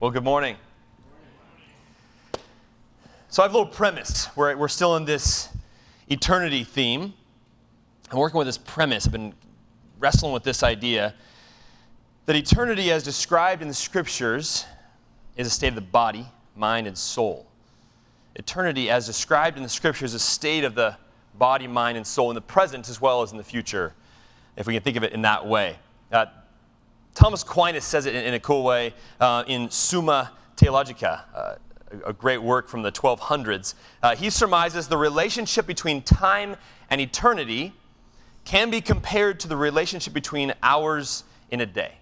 Well, good morning. So I have a little premise. We're still in this eternity theme. I'm working with this premise. I've been wrestling with this idea that eternity as described in the scriptures is a state of the body, mind, and soul. Eternity as described in the scriptures is a state of the body, mind, and soul in the present as well as in the future, if we can think of it in that way. Thomas Aquinas says it in a cool way in Summa Theologica, a great work from the 1200s. He surmises the relationship between time and eternity can be compared to the relationship between hours in a day.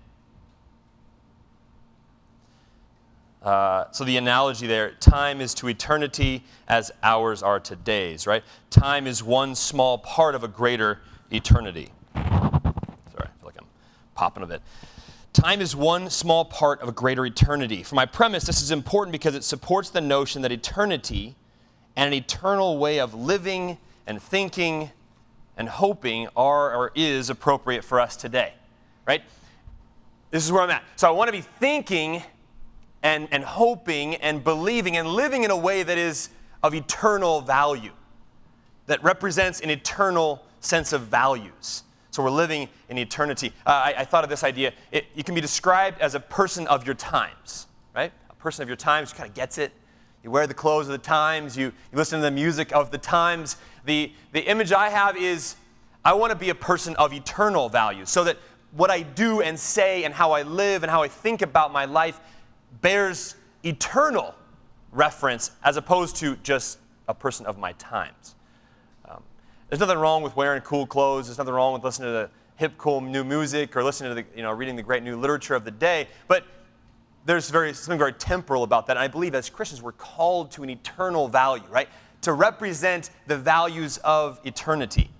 So the analogy there, time is to eternity as hours are to days, right? Time is one small part of a greater eternity. Sorry, I feel like I'm popping a bit. Time is one small part of a greater eternity. For my premise, this is important because it supports the notion that eternity and an eternal way of living and thinking and hoping are or is appropriate for us today, right? This is where I'm at. So I want to be thinking and hoping and believing and living in a way that is of eternal value, that represents an eternal sense of values. So we're living in eternity. I thought of this idea. You can be described as a person of your times, right? A person of your times who kind of gets it. You wear the clothes of the times. You listen to the music of the times. The image I have is I want to be a person of eternal value so that what I do and say and how I live and how I think about my life bears eternal reference as opposed to just a person of my times. There's nothing wrong with wearing cool clothes. There's nothing wrong with listening to the hip, cool new music or listening to the, reading the great new literature of the day. But there's something very temporal about that. And I believe as Christians we're called to an eternal value, right? To represent the values of eternity.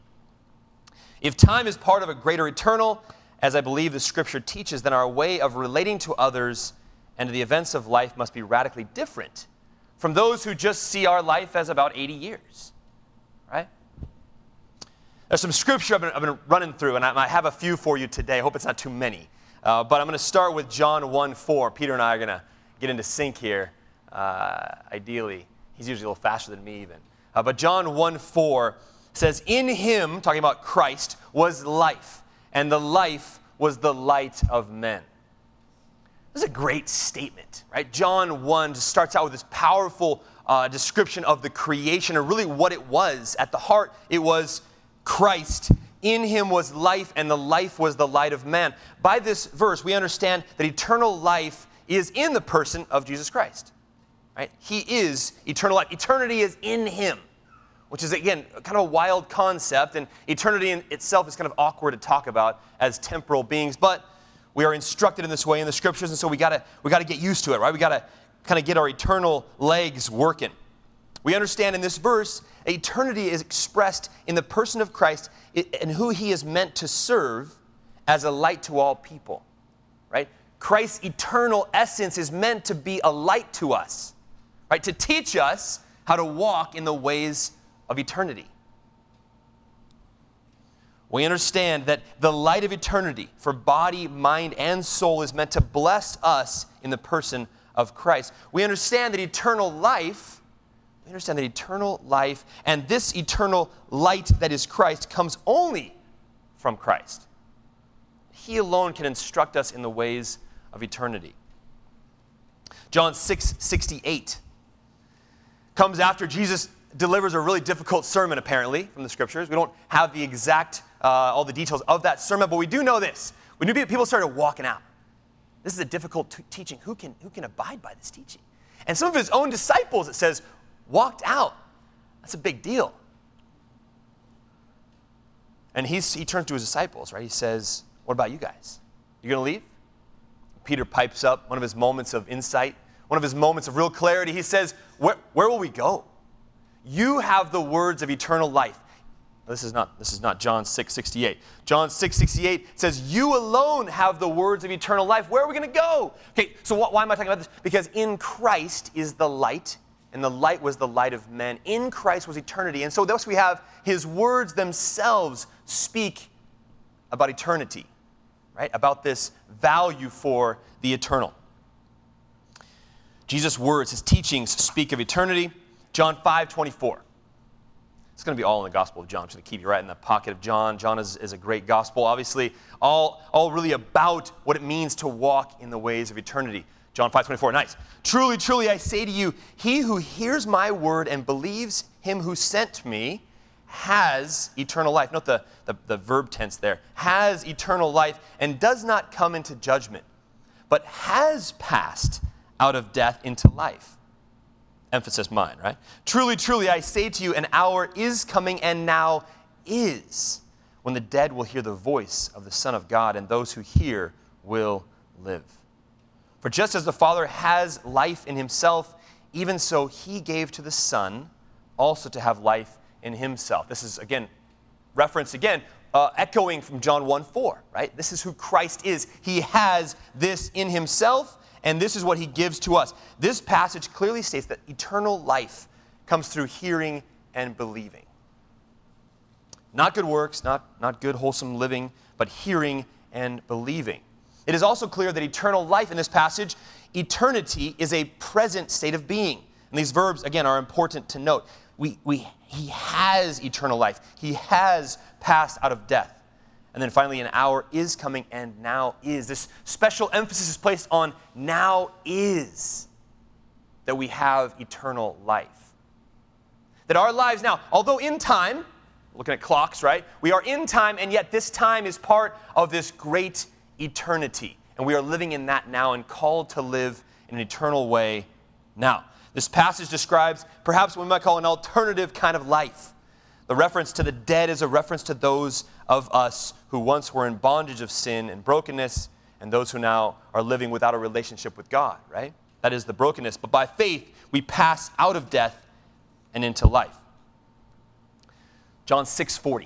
If time is part of a greater eternal, as I believe the Scripture teaches, then our way of relating to others and to the events of life must be radically different from those who just see our life as about 80 years, right? There's some scripture I've been running through, and I have a few for you today. I hope it's not too many. But I'm going to start with John 1:4. Peter and I are going to get into sync here, ideally. He's usually a little faster than me even. But John 1:4 says, "In him," talking about Christ, "was life, and the life was the light of men." This is a great statement, right? John 1 just starts out with this powerful description of the creation, and really what it was. At the heart, it was Christ. In him was life, and the life was the light of man. By this verse, we understand that eternal life is in the person of Jesus Christ. Right? He is eternal life. Eternity is in him, which is, again, kind of a wild concept, and eternity in itself is kind of awkward to talk about as temporal beings, but we are instructed in this way in the Scriptures, and so we gotta get used to it, right? We got to kind of get our eternal legs working. We understand in this verse, eternity is expressed in the person of Christ and who he is meant to serve as a light to all people, right? Christ's eternal essence is meant to be a light to us, right? To teach us how to walk in the ways of eternity. We understand that the light of eternity for body, mind, and soul is meant to bless us in the person of Christ. We understand that eternal life and this eternal light that is Christ comes only from Christ. He alone can instruct us in the ways of eternity. John 6:68 comes after Jesus delivers a really difficult sermon, apparently, from the Scriptures. We don't have the exact, all the details of that sermon, but we do know this. We knew people started walking out. This is a difficult teaching. Who can abide by this teaching? And some of his own disciples, it says, walked out. That's a big deal. And he turns to his disciples, right? He says, what about you guys? You going to leave? Peter pipes up, one of his moments of insight, one of his moments of real clarity. He says, where will we go? You have the words of eternal life. This is not John 6:68. John 6:68 says, you alone have the words of eternal life. Where are we going to go? Okay, so why am I talking about this? Because in Christ is the light, and the light was the light of men. In Christ was eternity. And so thus we have his words themselves speak about eternity, right? About this value for the eternal. Jesus' words, his teachings speak of eternity. John 5:24. It's going to be all in the Gospel of John. I'm just going to keep you right in the pocket of John. John is a great gospel, obviously, all really about what it means to walk in the ways of eternity. John 5:24, nice. Truly, truly, I say to you, he who hears my word and believes him who sent me has eternal life. Note the verb tense there. Has eternal life and does not come into judgment, but has passed out of death into life. Emphasis mine, right? Truly, truly, I say to you, an hour is coming and now is when the dead will hear the voice of the Son of God, and those who hear will live. For just as the Father has life in himself, even so he gave to the Son also to have life in himself. This is, again, reference again, echoing from John 1:4, right? This is who Christ is. He has this in himself, and this is what he gives to us. This passage clearly states that eternal life comes through hearing and believing. Not good works, not good wholesome living, but hearing and believing. It is also clear that eternal life in this passage, eternity, is a present state of being. And these verbs, again, are important to note. He has eternal life. He has passed out of death. And then finally, an hour is coming and now is. This special emphasis is placed on now is that we have eternal life. That our lives now, although in time, looking at clocks, right? We are in time, and yet this time is part of this great eternity. And we are living in that now and called to live in an eternal way now. This passage describes perhaps what we might call an alternative kind of life. The reference to the dead is a reference to those of us who once were in bondage of sin and brokenness, and those who now are living without a relationship with God, right? That is the brokenness. But by faith, we pass out of death and into life. John 6:40.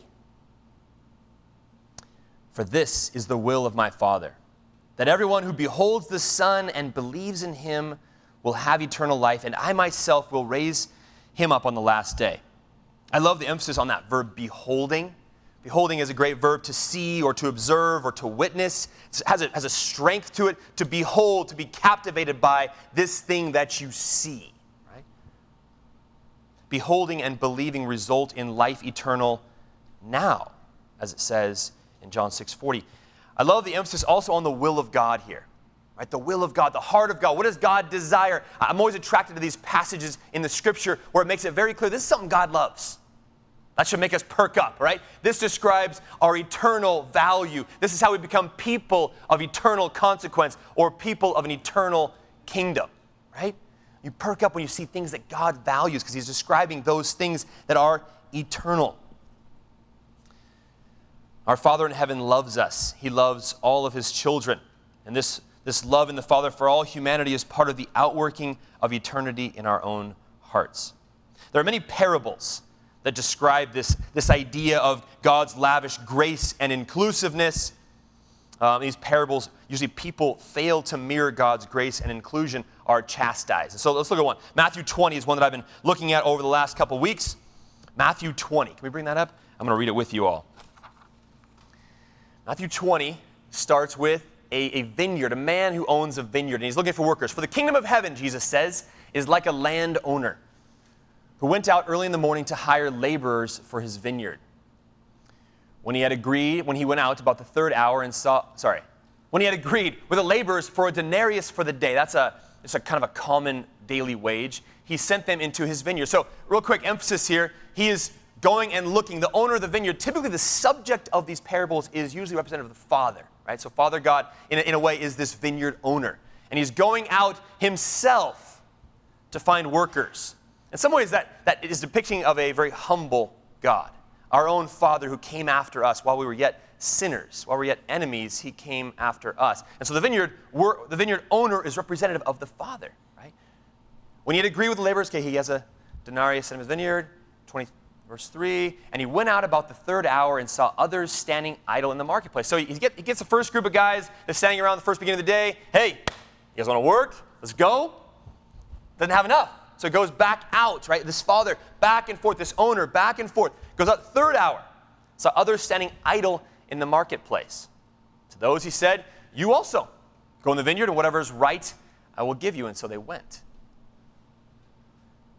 For this is the will of my Father, that everyone who beholds the Son and believes in him will have eternal life, and I myself will raise him up on the last day. I love the emphasis on that verb, beholding. Beholding is a great verb to see or to observe or to witness. It has a strength to it, to behold, to be captivated by this thing that you see. Right? Beholding and believing result in life eternal now, as it says in John 6:40. I love the emphasis also on the will of God here. Right? The will of God, the heart of God. What does God desire? I'm always attracted to these passages in the Scripture where it makes it very clear this is something God loves. That should make us perk up, right? This describes our eternal value. This is how we become people of eternal consequence or people of an eternal kingdom, right? You perk up when you see things that God values because he's describing those things that are eternal. Our Father in heaven loves us. He loves all of his children. And this love in the Father for all humanity is part of the outworking of eternity in our own hearts. There are many parables that describe this idea of God's lavish grace and inclusiveness. These parables, usually people fail to mirror God's grace and inclusion, are chastised. And so let's look at one. Matthew 20 is one that I've been looking at over the last couple weeks. Matthew 20. Can we bring that up? I'm going to read it with you all. Matthew 20 starts with a vineyard, a man who owns a vineyard, and he's looking for workers. For the kingdom of heaven, Jesus says, is like a landowner who went out early in the morning to hire laborers for his vineyard. When he went out about the third hour when he had agreed with the laborers for a denarius for the day, it's a kind of a common daily wage, he sent them into his vineyard. So real quick emphasis here, he is going and looking. The owner of the vineyard, typically the subject of these parables is usually representative of the Father, right? So Father God, in a way, is this vineyard owner. And he's going out himself to find workers. In some ways, that is depicting of a very humble God. Our own Father who came after us while we were yet sinners, while we were yet enemies, he came after us. And so the vineyard owner is representative of the Father, right? When he had agreed with the laborers, he has a denarius in his vineyard, verse 3, and he went out about the third hour and saw others standing idle in the marketplace. So he gets the first group of guys that's standing around the first beginning of the day. Hey, you guys want to work? Let's go. Doesn't have enough. So it goes back out, right? This father, back and forth, this owner, back and forth. Goes out third hour. Saw others standing idle in the marketplace. To those he said, you also go in the vineyard and whatever is right, I will give you. And so they went.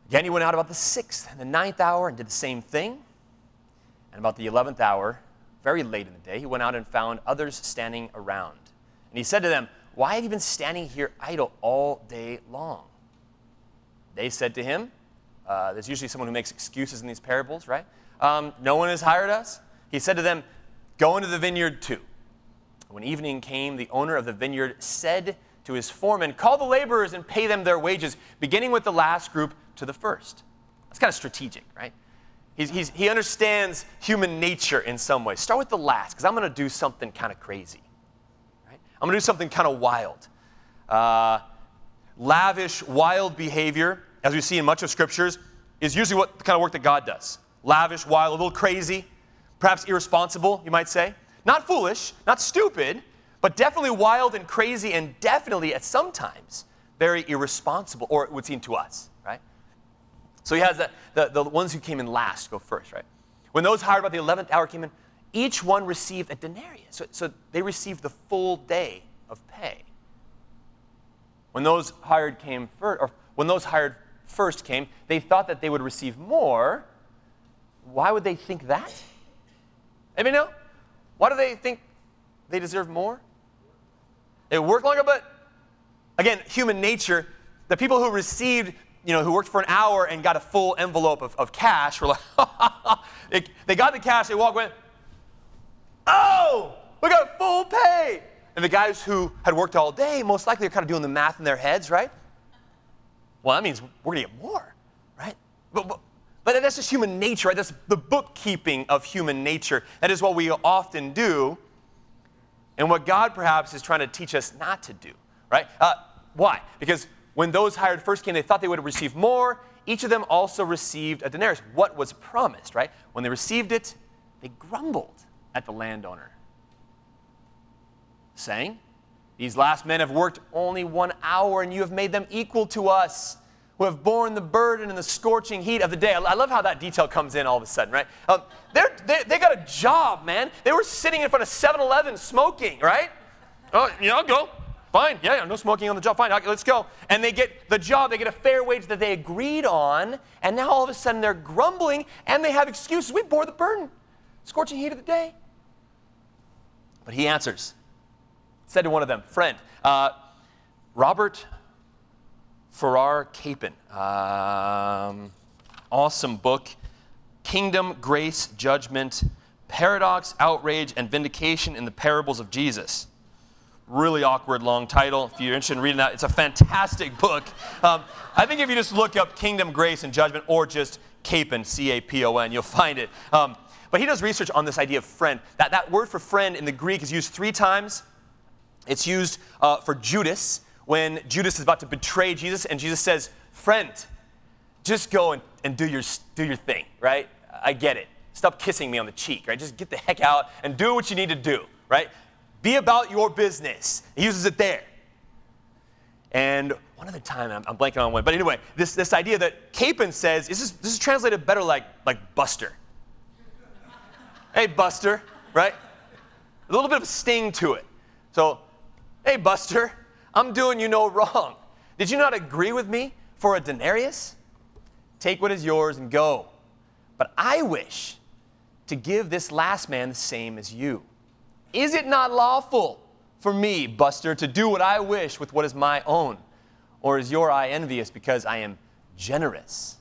Again, he went out about the 6th and the 9th hour and did the same thing. And about the 11th hour, very late in the day, he went out and found others standing around. And he said to them, "Why have you been standing here idle all day long?" They said to him, there's usually someone who makes excuses in these parables, right? "No one has hired us." He said to them, "Go into the vineyard too." When evening came, the owner of the vineyard said to his foreman, "Call the laborers and pay them their wages, beginning with the last group to the first." That's kind of strategic, right? He understands human nature in some way. Start with the last, because I'm going to do something kind of crazy. Right? I'm going to do something kind of wild. Lavish, wild behavior, as we see in much of Scriptures, is usually what the kind of work that God does. Lavish, wild, a little crazy, perhaps irresponsible, you might say. Not foolish, not stupid, but definitely wild and crazy, and definitely, at some times, very irresponsible, or it would seem to us, right? So he has the ones who came in last go first, right? When those hired about the 11th hour came in, each one received a denarius. So they received the full day of pay. When those hired first came, they thought that they would receive more. Why would they think that? Anybody know? Why do they think they deserve more? They worked longer, but again, human nature, the people who received, who worked for an hour and got a full envelope of cash were like, they got the cash, they walked away, "Oh, we got full pay." And the guys who had worked all day, most likely are kind of doing the math in their heads, right? Well, that means we're going to get more, right? But that's just human nature, right? That's the bookkeeping of human nature. That is what we often do, and what God perhaps is trying to teach us not to do, right? Why? Because when those hired first came, they thought they would receive more. Each of them also received a denarius, what was promised, right? When they received it, they grumbled at the landowner, saying, "These last men have worked only 1 hour, and you have made them equal to us, who have borne the burden and the scorching heat of the day." I love how that detail comes in all of a sudden, right? They got a job, man. They were sitting in front of 7-Eleven smoking, right? "Oh, I'll go. Fine. Yeah, no smoking on the job. Fine, let's go." And they get the job. They get a fair wage that they agreed on. And now all of a sudden they're grumbling and they have excuses. "We bore the burden. Scorching heat of the day." But he answers. Said to one of them, "Friend, Robert Farrar Capon, awesome book, Kingdom, Grace, Judgment, Paradox, Outrage, and Vindication in the Parables of Jesus." Really awkward long title. If you're interested in reading that, it's a fantastic book. I think if you just look up Kingdom, Grace, and Judgment, or just Capon, C-A-P-O-N, you'll find it. But he does research on this idea of friend. That word for friend in the Greek is used 3 times. It's used for Judas, when Judas is about to betray Jesus, and Jesus says, "Friend, just go and do your thing," right? "I get it. Stop kissing me on the cheek," right? "Just get the heck out and do what you need to do," right? "Be about your business." He uses it there. And one other time, I'm blanking on one, but anyway, this idea that Capon says, this is translated better like Buster. "Hey, Buster," right? A little bit of a sting to it. So, "Hey, Buster, I'm doing you no wrong. Did you not agree with me for a denarius? Take what is yours and go. But I wish to give this last man the same as you. Is it not lawful for me, Buster, to do what I wish with what is my own? Or is your eye envious because I am generous?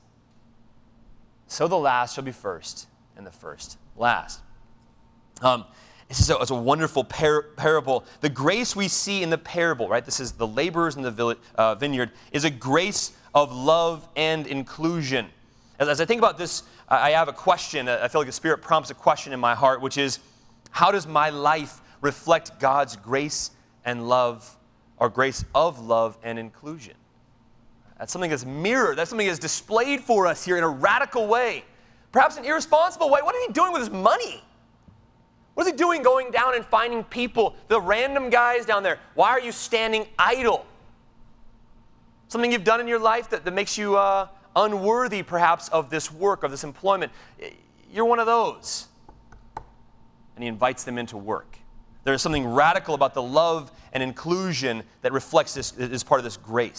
So the last shall be first, and the first last." This is a wonderful parable. The grace we see in the parable, right? This is the laborers in the vineyard, is a grace of love and inclusion. As I think about this, I have a question. I feel like the Spirit prompts a question in my heart, which is, how does my life reflect God's grace and love, or grace of love and inclusion? That's something that's mirrored. That's something that's displayed for us here in a radical way. Perhaps an irresponsible way. What is he doing with his money? What is he doing going down and finding people, the random guys down there? Why are you standing idle? Something you've done in your life that makes you unworthy, perhaps, of this work, of this employment. You're one of those. And he invites them into work. There is something radical about the love and inclusion that reflects this as part of this grace.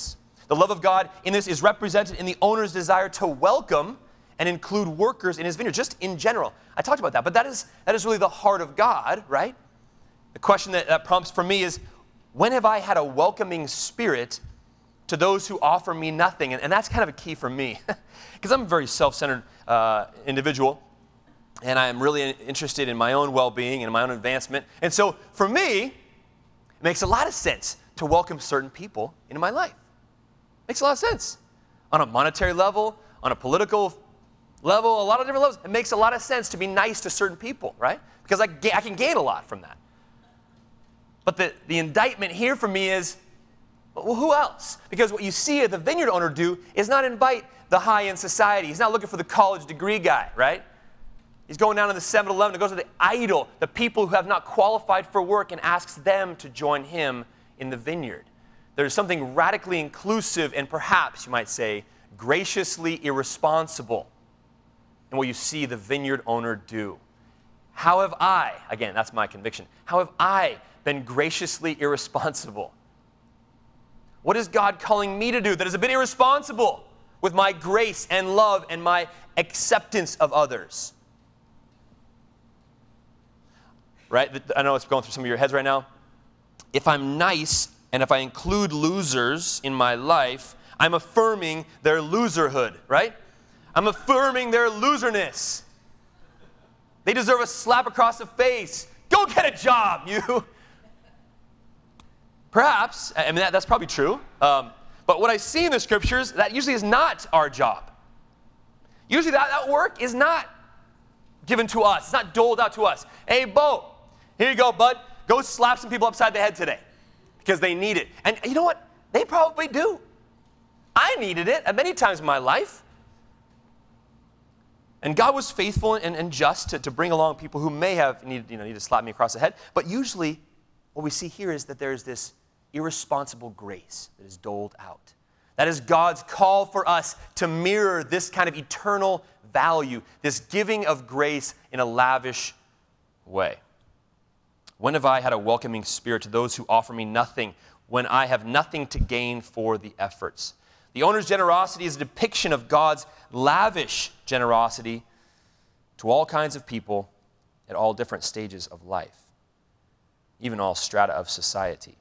The love of God in this is represented in the owner's desire to welcome and include workers in his vineyard, just in general. I talked about that, but that is really the heart of God, right? The question that prompts for me is, when have I had a welcoming spirit to those who offer me nothing? And that's kind of a key for me, because I'm a very self-centered individual, and I'm really interested in my own well-being and my own advancement. And so for me, it makes a lot of sense to welcome certain people into my life. It makes a lot of sense. On a monetary level, on a political level, a lot of different levels. It makes a lot of sense to be nice to certain people, right? Because I can gain a lot from that. But the indictment here for me is, well, who else? Because what you see the vineyard owner do is not invite the high-end society. He's not looking for the college degree guy, right? He's going down to the 7-Eleven to go to the idle, the people who have not qualified for work, and asks them to join him in the vineyard. There's something radically inclusive and perhaps, you might say, graciously irresponsible in what you see the vineyard owner do. How have I, again, that's my conviction, how have I been graciously irresponsible? What is God calling me to do that is a bit irresponsible with my grace and love and my acceptance of others? Right? I know it's going through some of your heads right now. If I'm nice and if I include losers in my life, I'm affirming their loserhood, right? I'm affirming their loserness. They deserve a slap across the face. Go get a job, you. Perhaps, I mean, that's probably true. But what I see in the scriptures, that usually is not our job. Usually that work is not given to us. It's not doled out to us. Hey, Bo, here you go, bud. Go slap some people upside the head today because they need it. And you know what? They probably do. I needed it at many times in my life. And God was faithful and just to bring along people who may have needed to slap me across the head. But usually what we see here is that there's this irresponsible grace that is doled out. That is God's call for us to mirror this kind of eternal value, this giving of grace in a lavish way. When have I had a welcoming spirit to those who offer me nothing when I have nothing to gain for the efforts? The owner's generosity is a depiction of God's lavish generosity to all kinds of people at all different stages of life, even all strata of society.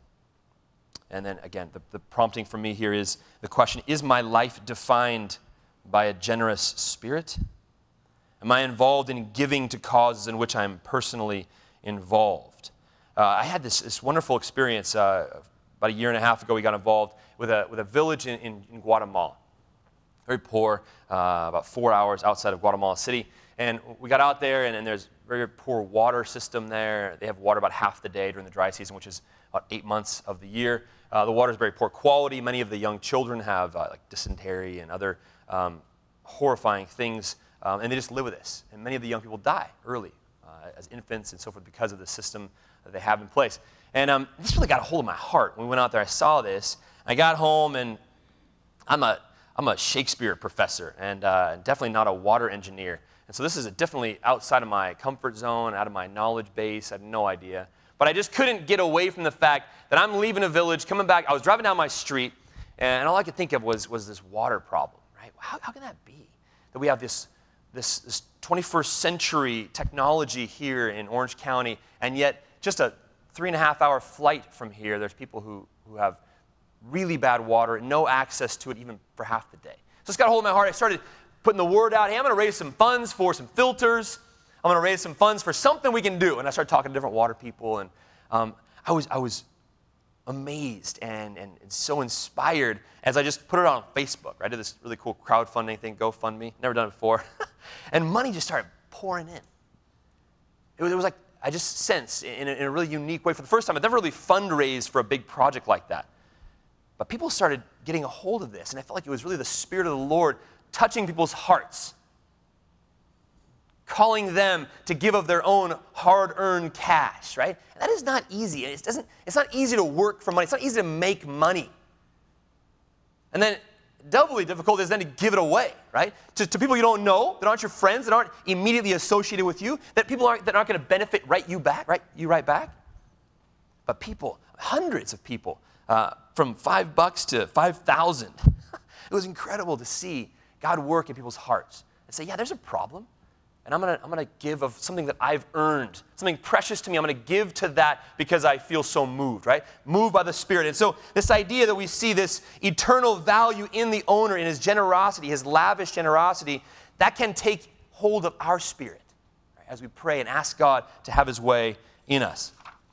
And then again, the prompting for me here is the question, is my life defined by a generous spirit? Am I involved in giving to causes in which I'm personally involved? I had this wonderful experience about a year and a half ago. We got involved with a village in Guatemala. Very poor, about 4 hours outside of Guatemala City. And we got out there, and there's very poor water system there. They have water about half the day during the dry season, which is about 8 months of the year. The water is very poor quality. Many of the young children have like dysentery and other horrifying things, and they just live with this. And many of the young people die early as infants and so forth because of the system that they have in place. And this really got a hold of my heart. When we went out there, I saw this. I got home, and I'm a Shakespeare professor and definitely not a water engineer. And so this is definitely outside of my comfort zone, out of my knowledge base. I had no idea. But I just couldn't get away from the fact that I'm leaving a village, coming back. I was driving down my street, and all I could think of was this water problem, right? How can that be? That we have this 21st century technology here in Orange County, and yet just a 3.5-hour flight from here, there's people who have really bad water and no access to it even for half the day. So it's got a hold of my heart. I started putting the word out, hey, I'm going to raise some funds for some filters. I'm going to raise some funds for something we can do. And I started talking to different water people, and I was amazed and so inspired as I just put it on Facebook. I did this really cool crowdfunding thing, GoFundMe, never done it before. And money just started pouring in. It was like I just sensed in a really unique way. For the first time, I'd never really fundraised for a big project like that. But people started getting a hold of this, and I felt like it was really the Spirit of the Lord touching people's hearts, calling them to give of their own hard-earned cash, right? And that is not easy. It's not easy to work for money. It's not easy to make money. And then doubly difficult is then to give it away, right? To people you don't know, that aren't your friends, that aren't immediately associated with you, that aren't going to benefit you right back. But people, hundreds of people, from $5 to 5,000. It was incredible to see God work in people's hearts and say, yeah, there's a problem. And I'm gonna give of something that I've earned, something precious to me. I'm gonna give to that because I feel so moved, right? Moved by the Spirit. And so this idea that we see this eternal value in the owner, in his generosity, his lavish generosity, that can take hold of our spirit, right, as we pray and ask God to have his way in us.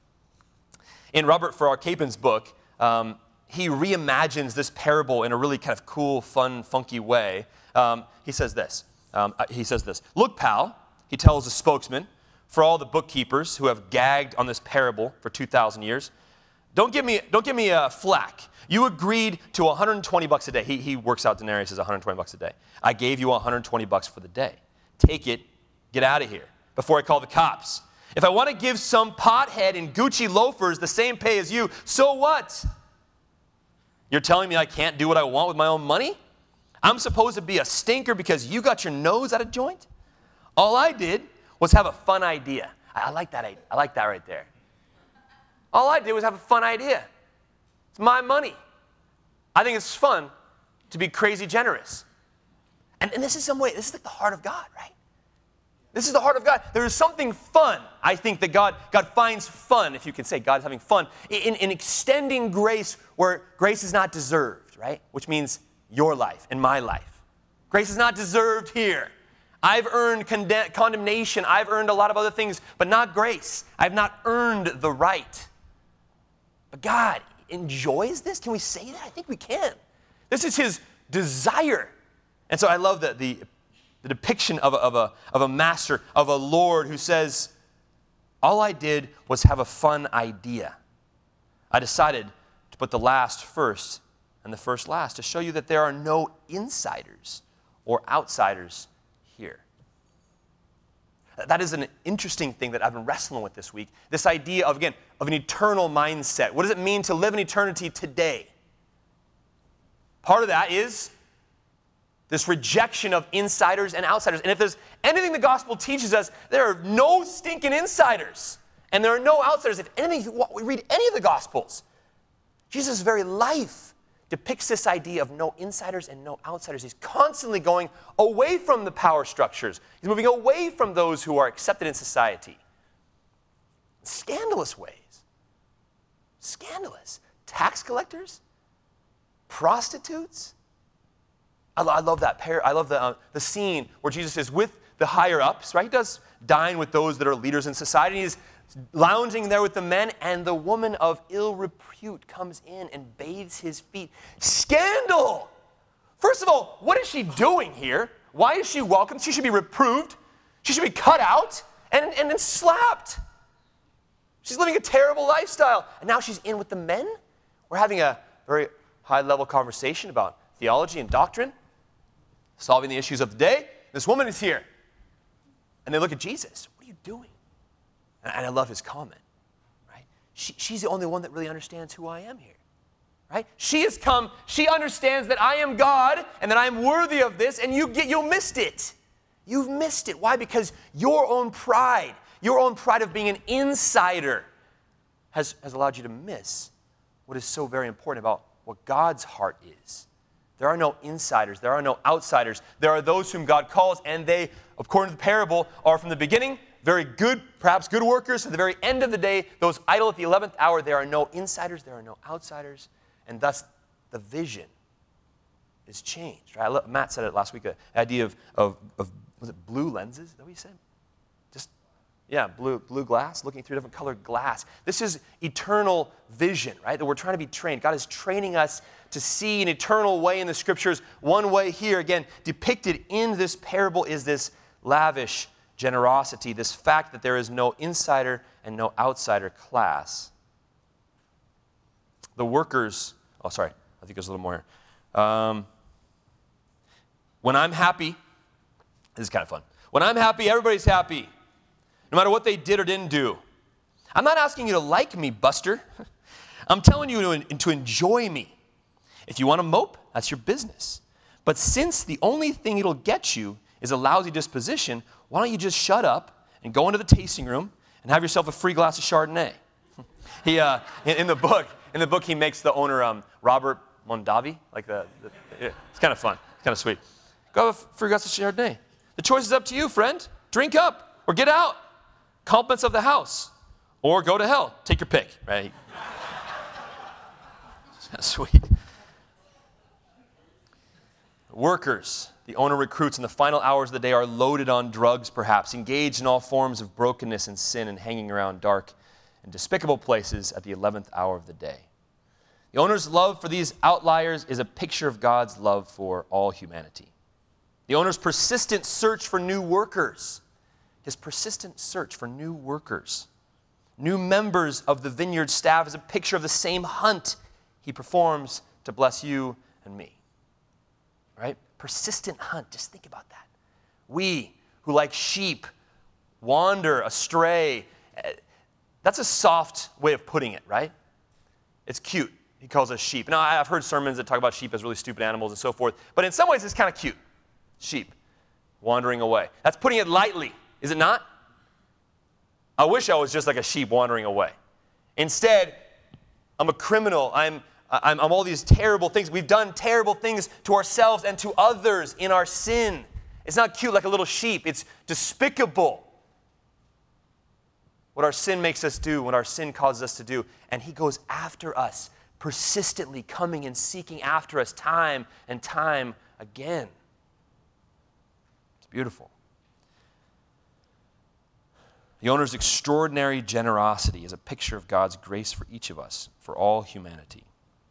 In Robert Farrar Capon's book, he reimagines this parable in a really kind of cool, fun, funky way. He says this. Look, pal, he tells the spokesman, for all the bookkeepers who have gagged on this parable for 2,000 years, don't give me a flack. You agreed to $120 a day. He works out denarius as $120 a day. I gave you $120 for the day. Take it, get out of here before I call the cops. If I want to give some pothead in Gucci loafers the same pay as you, so what? You're telling me I can't do what I want with my own money? I'm supposed to be a stinker because you got your nose out of joint? All I did was have a fun idea. I like that right there. All I did was have a fun idea. It's my money. I think it's fun to be crazy generous. And this is like the heart of God, right? This is the heart of God. There is something fun, I think, that God finds fun, if you can say God's having fun, in extending grace where grace is not deserved, right? Which means your life and my life. Grace is not deserved here. I've earned condemnation. I've earned a lot of other things, but not grace. I've not earned the right. But God enjoys this? Can we say that? I think we can. This is his desire. And so I love the depiction of a master, of a Lord who says, all I did was have a fun idea. I decided to put the last first and the first last to show you that there are no insiders or outsiders here. That is an interesting thing that I've been wrestling with this week. This idea of an eternal mindset. What does it mean to live in eternity today? Part of that is this rejection of insiders and outsiders. And if there's anything the gospel teaches us, there are no stinking insiders. And there are no outsiders. If anything, we read any of the gospels, Jesus' very life depicts this idea of no insiders and no outsiders. He's constantly going away from the power structures. He's moving away from those who are accepted in society. Scandalous ways. Scandalous. Tax collectors? Prostitutes? I love that pair. I love the scene where Jesus is with the higher ups, right? He does dine with those that are leaders in society. He's lounging there with the men, and the woman of ill repute comes in and bathes his feet. Scandal! First of all, what is she doing here? Why is she welcome? She should be reproved. She should be cut out and then slapped. She's living a terrible lifestyle. And now she's in with the men? We're having a very high-level conversation about theology and doctrine, solving the issues of the day. This woman is here. And they look at Jesus. What are you doing? And I love his comment, right? She's the only one that really understands who I am here, right? She has come, she understands that I am God and that I am worthy of this, and you missed it. You've missed it. Why? Because your own pride of being an insider has allowed you to miss what is so very important about what God's heart is. There are no insiders. There are no outsiders. There are those whom God calls, and they, according to the parable, are from the beginning very good, perhaps good workers. To the very end of the day, those idle at the 11th hour, there are no insiders, there are no outsiders, and thus the vision is changed. Right? Matt said it last week, the idea of was it blue lenses? Is that what he said? Blue glass, looking through different colored glass. This is eternal vision, right? That we're trying to be trained. God is training us to see an eternal way in the Scriptures. One way here, again, depicted in this parable is this lavish generosity, this fact that there is no insider and no outsider class. The workers, I think there's a little more here. When I'm happy, this is kind of fun. When I'm happy, everybody's happy. No matter what they did or didn't do. I'm not asking you to like me, Buster. I'm telling you to enjoy me. If you want to mope, that's your business. But since the only thing it'll get you is a lousy disposition, why don't you just shut up and go into the tasting room and have yourself a free glass of Chardonnay? In the book, In the book, he makes the owner Robert Mondavi. It's kind of fun. It's kind of sweet. Go have a free glass of Chardonnay. The choice is up to you, friend. Drink up or get out. Compliments of the house. Or go to hell. Take your pick, right? It's kind of sweet. Workers, the owner recruits in the final hours of the day are loaded on drugs, perhaps, engaged in all forms of brokenness and sin and hanging around dark and despicable places at the 11th hour of the day. The owner's love for these outliers is a picture of God's love for all humanity. The owner's persistent search for new workers, his persistent search for new workers, new members of the vineyard staff is a picture of the same hunt he performs to bless you and me. Right? Persistent hunt. Just think about that. We, who like sheep, wander astray. That's a soft way of putting it, right? It's cute. He calls us sheep. Now, I've heard sermons that talk about sheep as really stupid animals and so forth, but in some ways it's kind of cute. Sheep, wandering away. That's putting it lightly, is it not? I wish I was just like a sheep wandering away. Instead, I'm a criminal. I'm all these terrible things. We've done terrible things to ourselves and to others in our sin. It's not cute like a little sheep. It's despicable what our sin makes us do, what our sin causes us to do. And he goes after us, persistently coming and seeking after us time and time again. It's beautiful. The owner's extraordinary generosity is a picture of God's grace for each of us, for all humanity.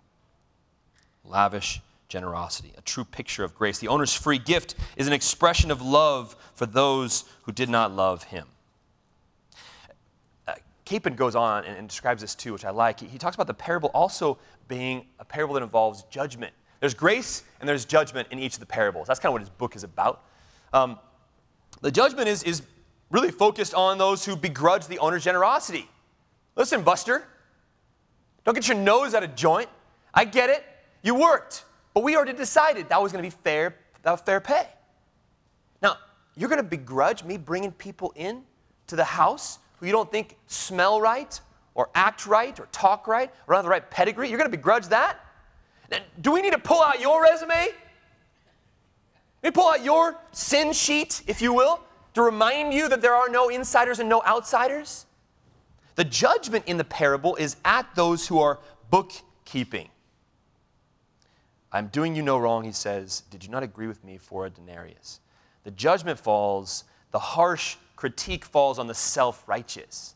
Lavish generosity, a true picture of grace. The owner's free gift is an expression of love for those who did not love him. Capon goes on and describes this too, which I like. He talks about the parable also being a parable that involves judgment. There's grace and there's judgment in each of the parables. That's kind of what his book is about. The judgment is really focused on those who begrudge the owner's generosity. Listen, Buster, don't get your nose out of joint. I get it. You worked, but we already decided that was going to be fair pay. Now, you're going to begrudge me bringing people in to the house who you don't think smell right or act right or talk right or have the right pedigree? You're going to begrudge that? Now, do we need to pull out your resume? We pull out your sin sheet, if you will, to remind you that there are no insiders and no outsiders? The judgment in the parable is at those who are bookkeeping. I'm doing you no wrong, he says. Did you not agree with me for a denarius? The judgment falls, the harsh critique falls on the self-righteous.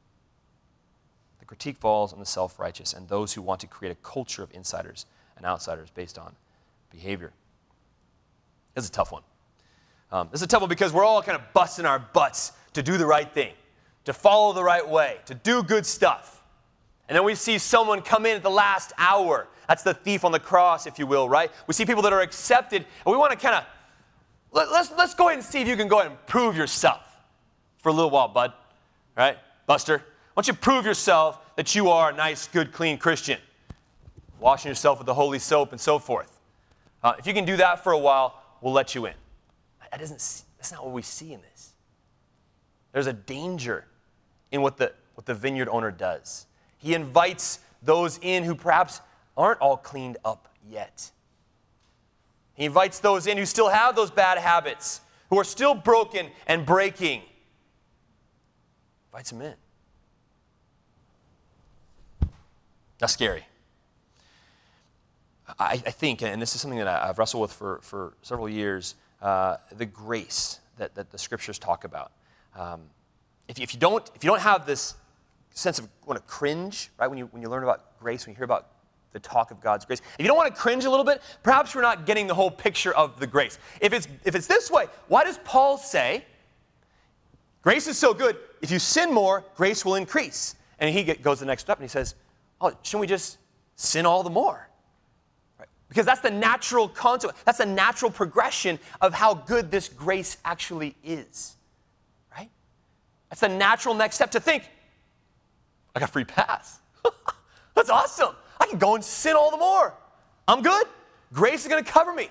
The critique falls on the self-righteous and those who want to create a culture of insiders and outsiders based on behavior. This is a tough one. This is a tough one because we're all kind of busting our butts to do the right thing, to follow the right way, to do good stuff. And then we see someone come in at the last hour. That's the thief on the cross, if you will, right? We see people that are accepted, and we want to kind of, let's go ahead and see if you can go ahead and prove yourself for a little while, bud. Right? Buster, why don't you prove yourself that you are a nice, good, clean Christian, washing yourself with the holy soap and so forth. If you can do that for a while, we'll let you in. That's not what we see in this. There's a danger in what the vineyard owner does. He invites those in who perhaps aren't all cleaned up yet. He invites those in who still have those bad habits, who are still broken and breaking. Invites them in. That's scary. I think, and this is something that I've wrestled with for several years, the grace that the scriptures talk about. If you don't have this sense of want to cringe, right? When you learn about grace, when you hear about the talk of God's grace, if you don't want to cringe a little bit, perhaps you're not getting the whole picture of the grace. If it's this way, why does Paul say, grace is so good, if you sin more, grace will increase? And he goes the next step and he says, oh, shouldn't we just sin all the more? Right? Because that's the natural consequence, that's the natural progression of how good this grace actually is. Right? That's the natural next step to think, I got a free pass. That's awesome. I can go and sin all the more. I'm good. Grace is going to cover me.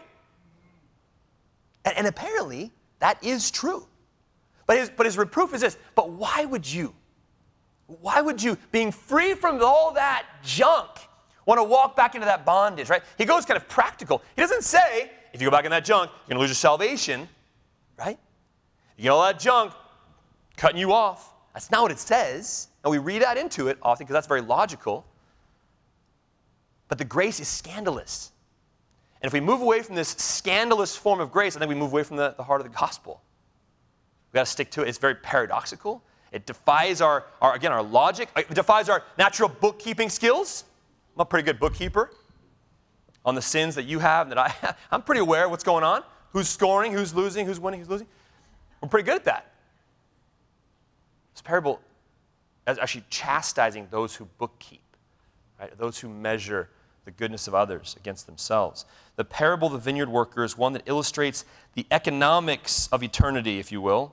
And apparently, that is true. But his reproof is this. But why would you Why would you, being free from all that junk, want to walk back into that bondage, right? He goes kind of practical. He doesn't say, if you go back in that junk, you're going to lose your salvation, right? You get all that junk cutting you off. That's not what it says. And we read that into it often because that's very logical. But the grace is scandalous. And if we move away from this scandalous form of grace, I think we move away from the heart of the gospel. We've got to stick to it. It's very paradoxical. It defies our logic. It defies our natural bookkeeping skills. I'm a pretty good bookkeeper on the sins that you have and that I have. I'm pretty aware of what's going on. Who's scoring, who's losing, who's winning, who's losing. We're pretty good at that. This parable is actually chastising those who bookkeep, right? Those who measure the goodness of others against themselves. The parable of the vineyard worker is one that illustrates the economics of eternity, if you will.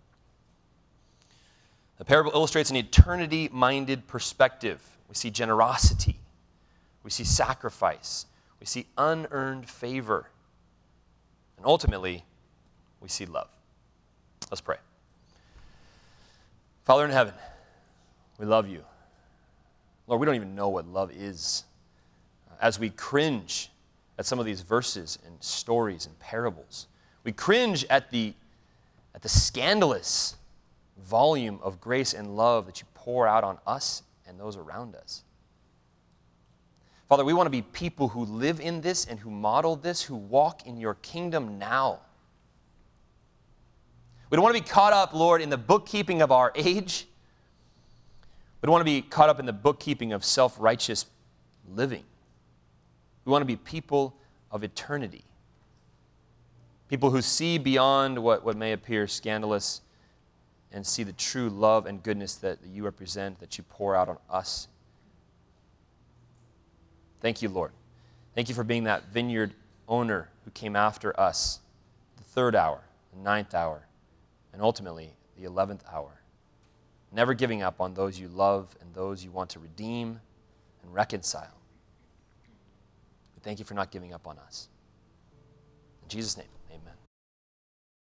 The parable illustrates an eternity-minded perspective. We see generosity. We see sacrifice. We see unearned favor. And ultimately, we see love. Let's pray. Father in heaven, we love you. Lord, we don't even know what love is. As we cringe at some of these verses and stories and parables, we cringe at the scandalous volume of grace and love that you pour out on us and those around us. Father, we want to be people who live in this and who model this, who walk in your kingdom now. We don't want to be caught up, Lord, in the bookkeeping of our age. We don't want to be caught up in the bookkeeping of self-righteous living. We want to be people of eternity. People who see beyond what may appear scandalous and see the true love and goodness that you represent, that you pour out on us. Thank you, Lord. Thank you for being that vineyard owner who came after us, the 3rd hour, the 9th hour, and ultimately the 11th hour. Never giving up on those you love and those you want to redeem and reconcile. We thank you for not giving up on us. In Jesus' name, amen.